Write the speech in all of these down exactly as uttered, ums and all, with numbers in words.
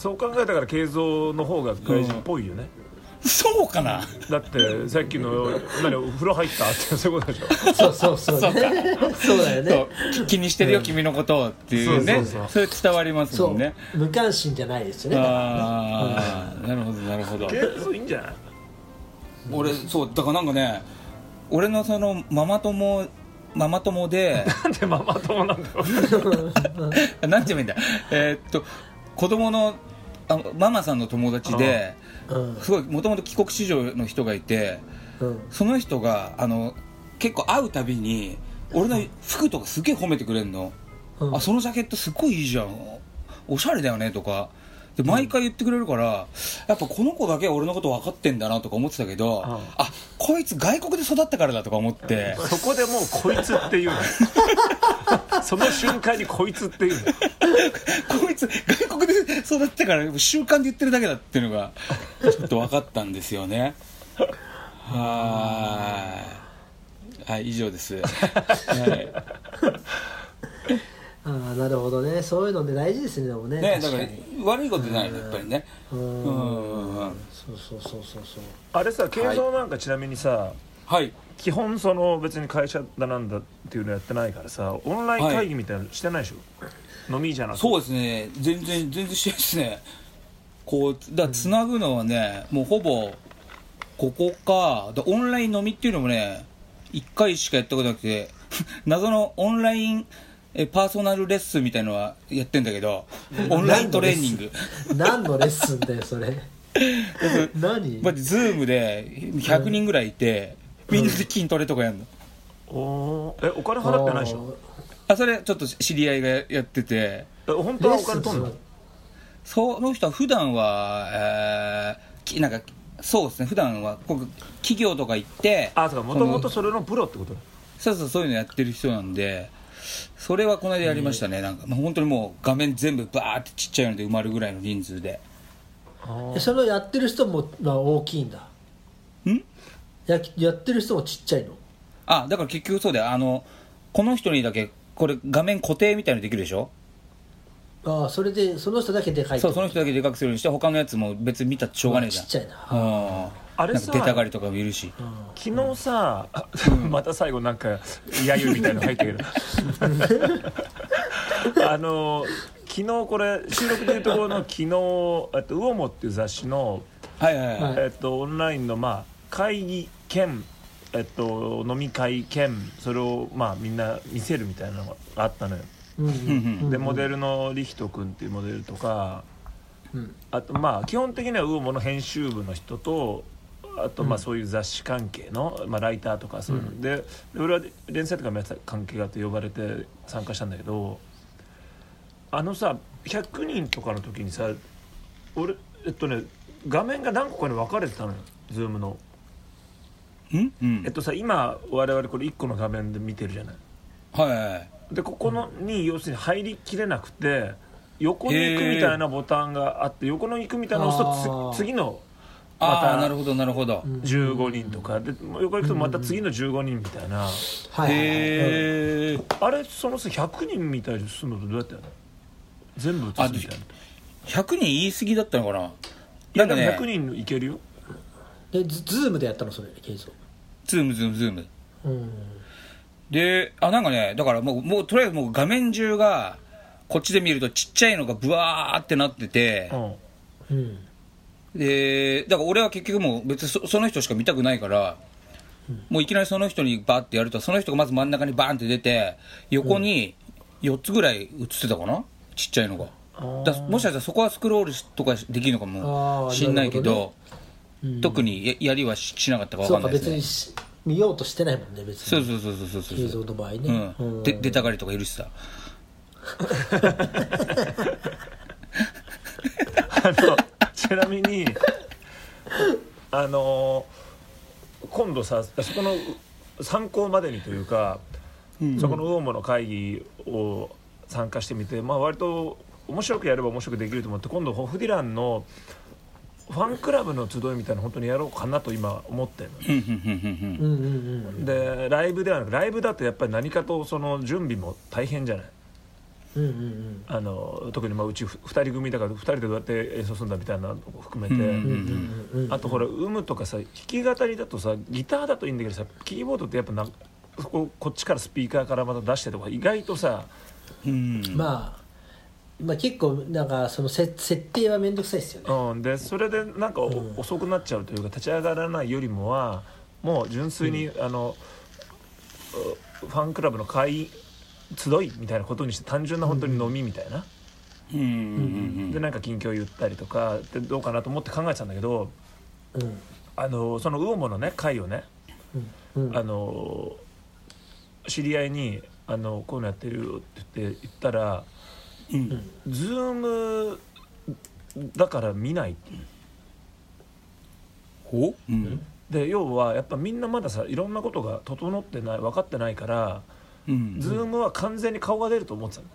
そう考えたから慶三の方が外人っぽいよね、 うん、そうかな。 だってさっきの何お風呂入ったってそういうことでしょ。 そうそうそう、ね、そうだよね。 気にしてるよ、うん、君のことをっていうね。そうそうそう、それ伝わりますもんね。 無関心じゃないですよね。 ああ、うん、なるほどなるほど。 慶三いいんじゃない。 俺そうだからなんかね、俺のそのママ友ママ友でなんでママ友なんだろう。 なんて言うんだ。えー、っと子供のあママさんの友達で、うん、すごいもともと帰国子女の人がいて、うん、その人があの結構会うたびに俺の服とかすげえ褒めてくれるの、うん、あそのジャケットすごいいいじゃん、おしゃれだよねとかで毎回言ってくれるから、うん、やっぱこの子だけは俺のこと分かってんだなとか思ってたけど、うん、あこいつ外国で育ったからだとか思って、 そこでもうこいつっていうのその瞬間にこいつっていうのこいつ外国で育ったから習慣で言ってるだけだっていうのがちょっと分かったんですよね。はーい、はい、以上です、はい。 ああ、なるほどね。そういうので大事ですね。でも ね, ねだから悪いことないのやっぱりね。うん、 そうそうそうそうそう。 あれさ、慶三なんかちなみにさ、はい、基本その別に会社だなんだっていうのやってないからさ、オンライン会議みたいなのしてないでしょ、はい、飲みじゃなくて。 そうですね、全然全然してないですね。こうだつなぐのはね、もうほぼここか。オンライン飲みっていうのもねいっかいしかやったことなくて謎のオンラインえパーソナルレッスンみたいのはやってんだけど、オンライントレーニング何のレッスンだよそれ何まずズームでひゃくにんぐらいいて、うん、みんなで筋トレとかやるの、 うん、おえお金払ってないでしょ。 あそれちょっと知り合いがやってて。 え本当はお金取んの。 その人は普段は、えー、なんかそうですね、普段はこ企業とか行って、 あそうか、もともとそれのプロってこと。 そうそう、そういうのやってる人なんで、それはこの間やりましたね、うん、なんか、まあ、本当にもう画面全部バーってちっちゃいので埋まるぐらいの人数で。 あそれをやってる人も、まあ、大きいんだ。ん や, やってる人もちっちゃいの。 あだから結局そうだよ、あのこの人にだけこれ画面固定みたいのできるでしょ。 ああそれでその人だけでかい。 そうその人だけでかくするようにして、他のやつも別に見たってしょうがねえじゃん。 ちっちゃいな。 ああれさ、出たがりとかもいるし、 昨日さ、うん、また最後なんか揶揄みたいなの入ったけどあの昨日これ収録でいうところの昨日えっと魚もっていう雑誌の、はいはいはい、えっとオンラインのまあ会議兼えっと飲み会兼それをまあみんな見せるみたいなのがあったのよ。うんうん、でモデルのリヒト君っていうモデルとか、うん、あとまあ基本的には魚もの編集部の人と、あとまあそういう雑誌関係の、まあ、ライターとかそういうの、うん、で俺は連載とかもやってた関係があって呼ばれて参加したんだけど、あのさひゃくにんとかの時にさ俺えっとね画面が何個かに分かれてたのよ、ズームのん、うん、えっとさ今我々これいっこの画面で見てるじゃない。はいはいはい。でここのに要するに入りきれなくて横に行くみたいなボタンがあって、横に行くみたいなのを押すと次のまたなるほどなるほどじゅうごにんとかで横に行くとまた次のじゅうごにんみたいな。へえ。あれそのさひゃくにんみたいにするのとどうやってやるの。全部映すみたいな。 ひゃくにん言い過ぎだったのかな。 いやでもひゃくにんいけるよ。 でズームでやったのそれケイゾ。 ズームズームズーム。うんで、あ、なんかね、だからもう、もうとりあえずもう画面中が、こっちで見るとちっちゃいのがブワーってなってて、うん、で、だから俺は結局もう別に そ, その人しか見たくないから、うん、もういきなりその人にバーってやると、その人がまず真ん中にバーンって出て、横によっつぐらい映ってたかな、ちっちゃいのが。だもしかしたらそこはスクロールとかできるのかもしんないけど、どねうん、特に や, やりは し, しなかったか分かんないですね。 そうか別に見ようとしてないもんね別に。 そうそうそうそうそう。 映像の場合ね、 うん、で出たがりとかいるしさあのちなみにあの今度さそこの参考までにというか、うん、そこの魚もの会議を参加してみて、まあ、割と面白くやれば面白くできると思って、今度ホフディランのファンクラブの集いみたいな本当にやろうかなと今思ってるので、ライブではなくライブだとやっぱり何かとその準備も大変じゃない。 うんうんうん、 あの特にまあうちふたり組だからふたりでどうやって演奏するんだみたいなのを含めて、あとほら有無とかさ弾き語りだとさギターだといいんだけどさキーボードってやっぱなこ, こっちからスピーカーからまた出してとか意外とさ、 うん、まあまあ、結構なんかその設定は面倒くさいですよね、 うん、でそれでなんか、うん、遅くなっちゃうというか立ち上がらないよりもはもう純粋に、うん、あのファンクラブの会集いみたいなことにして単純な本当に飲みみたいな、うんうん、でなんか近況言ったりとかでどうかなと思って考えてたんだけど、うん、あのそのウオモのね会をね、うんうん、あの知り合いにあのこういうのやってるよって言って言ったらうん、ズームだから見ないっていうほ、うん、で要はやっぱみんなまださいろんなことが整ってない分かってないから、うん、ズームは完全に顔が出ると思ってた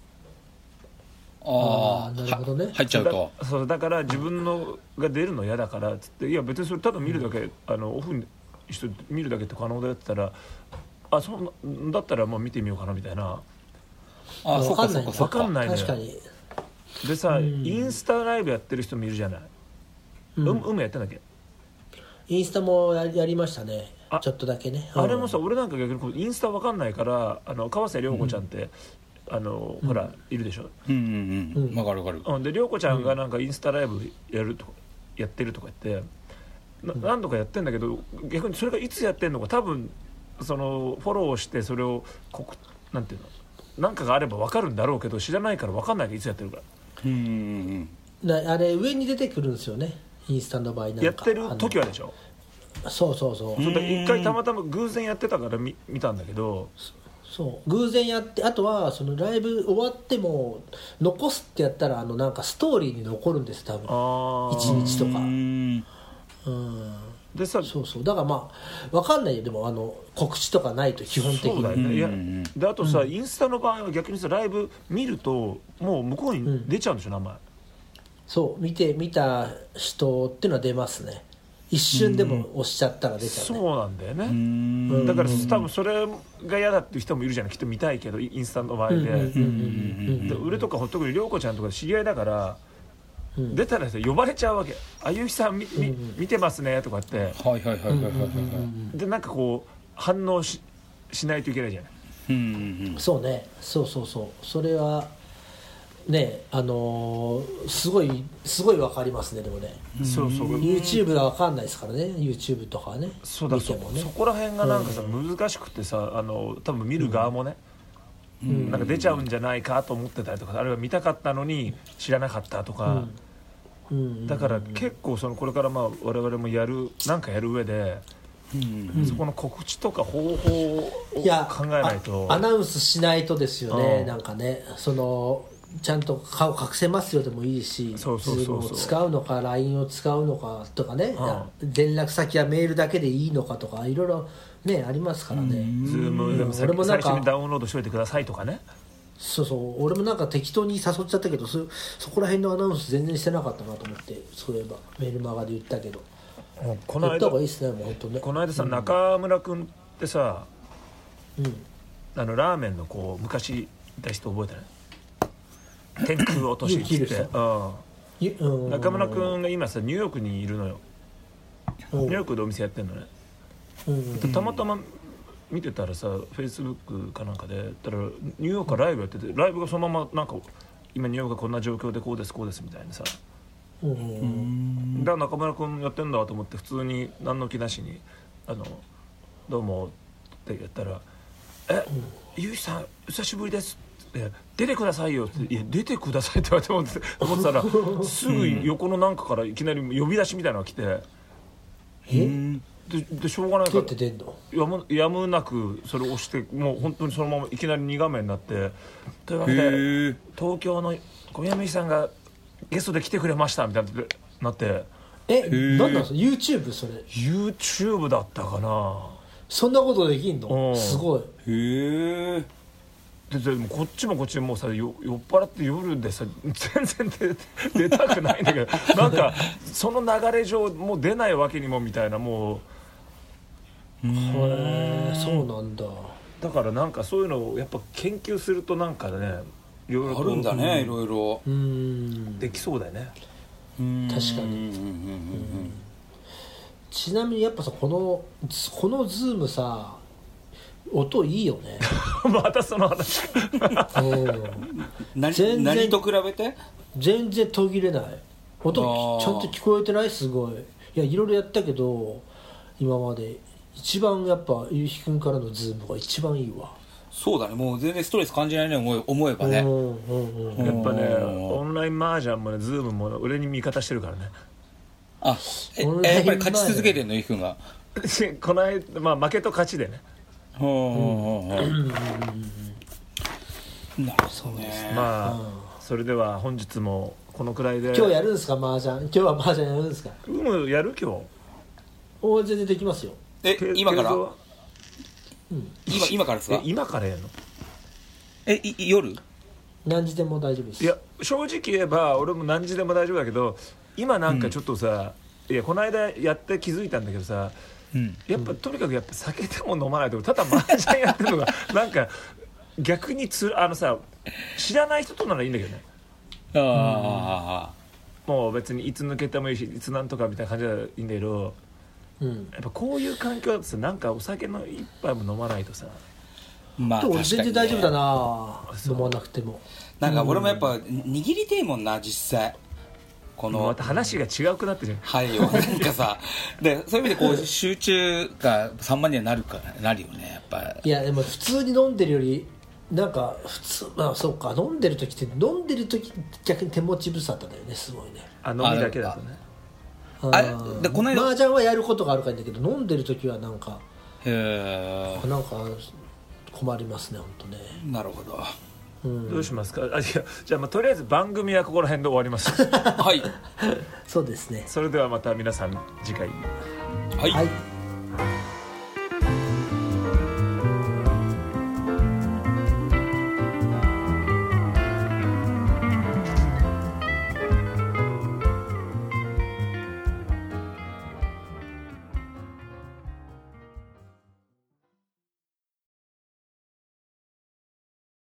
の。 ああなるほどね入っちゃうとだ, そうだから自分のが出るの嫌だからっつっていや別にそれただ見るだけ、うん、あのオフにして見るだけって可能だよって言ったらあそうだったらもう見てみようかなみたいな。 あ分かんない分かんないね。 確かにでさ、うん、インスタライブやってる人もいるじゃない。うん、うむやってんだっけ。 インスタも や, やりましたね。ちょっとだけね。 あれもさ、俺なんか逆にインスタ分かんないからあの川瀬良子ちゃんって、うん、あのほら、うん、いるでしょ。 うんうんうん。分かる分かる。 で良子ちゃんがなんかインスタライブやるとやってるとか言って、な何度かやってんだけど逆にそれがいつやってんのか多分そのフォローしてそれをこなんていうの。なんかがあれば分かるんだろうけど知らないから分かんないけどいつやってるからうんあれ上に出てくるんですよねインスタの場合なんかやってる時はでしょ。 そうそうそうそれ一回たまたま偶然やってたから 見, 見たんだけどそう偶然やってあとはそのライブ終わっても残すってやったらあのなんかストーリーに残るんです多分あいちにちとかうんでさそうそうだからまあ分かんないよでもあの告知とかないと基本的にそうだよね、いやであとさ、うん、インスタの場合は逆にさライブ見るともう向こうに出ちゃうんでしょ、うん、名前そう見て見た人っていうのは出ますね一瞬でも押しちゃったら出ちゃう、ね、 そうなんだよねうんだから多分それが嫌だっていう人もいるじゃないきっと見たいけどインスタの場合で俺とか特に涼子ちゃんとか知り合いだからうん、出たら呼ばれちゃうわけあゆきさん 見,、うんうん、見てますねとかってはいはいはいはいはいでなんかこう反応 し, しないといけないじゃない、うんうんうん、そうねそうそうそうそれはねあのー、すごいすごい分かりますねでもねそうそう YouTube が分かんないですからね YouTube とかねそうだ見てもね そ, そこら辺がなんかさ、うん、難しくてさあの多分見る側もね、うん、なんか出ちゃうんじゃないかと思ってたりとかあるいは見たかったのに知らなかったとか、うんだから結構そのこれからまあ我々もやるなんかやる上で、うん、そこの告知とか方法を考えないとアナウンスしないとですよね、うん、なんかねそのちゃんと顔隠せますよでもいいし Zoom を使うのか ライン を使うのかとかね、うん、連絡先はメールだけでいいのかとかいろいろねありますからね Zoom でも先に最初にダウンロードしといてくださいとかねそうそう俺もなんか適当に誘っちゃったけど そ, そこら辺のアナウンス全然してなかったなと思ってそういえばメールマガで言ったけどこの間言った方がいいっすねもう本当ねこの間さ、うん、中村君ってさ、うん、あのラーメンのこう昔いた人覚えてない天空落としって言って、うん、中村君が今さニューヨークにいるのよニューヨークでお店やってんのね、うん、たまたま見てたらさフェイスブックかなんかでたらニューヨークからライブやっててライブがそのままなんか今ニューヨークがこんな状況でこうですこうですみたいなさうんだから中村君やってんだと思って普通に何の気なしにあのどうもって言ったらえゆうきさん久しぶりですって出てくださいよっていや出てくださいって言われて思ってたらすぐ横のなんかからいきなり呼び出しみたいなのが来てえで, でしょうがないからや む, やむなくそれを押してもう本当にそのままいきなりに画面になってというわけで東京の小宮美さんがゲストで来てくれましたみたいになってえ何なんですか YouTube それ YouTube だったかなそんなことできんのすごいへえででもこっちもこっちもさよ酔っ払って夜でさ全然出, 出たくないんだけどなんかその流れ上もう出ないわけにもみたいなもうへえそうなんだだからなんかそういうのをやっぱ研究するとなんかねいろいろあるんだね、いろいろうんできそうだよね。 確かに。ちなみにやっぱさ、このこのズームさ、音いいよね。 またその話か。 何, 何と比べて全然途切れない。音ちゃんと聞こえてない？すごい。いや、いろいろやったけど今まで一番やっぱゆうひくんからのズームが一番いいわ。 そうだね、もう全然ストレス感じないね、思え、思えばね、うんうんうん、やっぱね、オンライン麻雀もね、ズームも俺に味方してるからね。 あ、ええやっぱり勝ち続けてるの、ゆうひくんが。 この間、まあ、負けと勝ちでね。 うんうんうん、なるほどね。 まあ、うん、それでは本日もこのくらいで。 今日やるんですか、麻雀。今日は麻雀やるんですか。 うん、やる今日。 お、全然できますよ。 え、今から？うん、今, 今からですか？ え今からやるの？ えい夜？ 何時でも大丈夫です。 いや正直言えば俺も何時でも大丈夫だけど、今なんかちょっとさ、うん、いやこの間やって気づいたんだけどさ、うん、やっぱとにかくやっぱ酒でも飲まないとただ麻雀やってるのがなんか逆につあのさ知らない人とならいいんだけどね。ああ、うん、もう別にいつ抜けてもいいしいつなんとかみたいな感じでいいんだけど。うん、やっぱこういう環境だとさ、なんかお酒の一杯も飲まないとさ、 まあ確かに、ね、全然大丈夫だな、飲まなくても。 なんか俺もやっぱ握りてえもんな、実際このまた話が違うくなってるじゃん。 はいよ、なんかさでそういう意味でこう集中が散漫にはなるからなるよね、やっぱ。 いやでも普通に飲んでるよりなんか普通、まあそうか、飲んでる時って飲んでる時逆に手持ち無沙汰だよね、すごいね。 あ、飲みだけだとね。 あでこの間麻雀はやることがあるからいいんだけど、飲んでる時はなんかへなんか困りますね、本当ね。 なるほど、 うん、どうしますか。あ、いや、じゃあ、まあ、とりあえず番組はここら辺で終わりますはいそうですね。 それではまた皆さん次回。 はい、はい。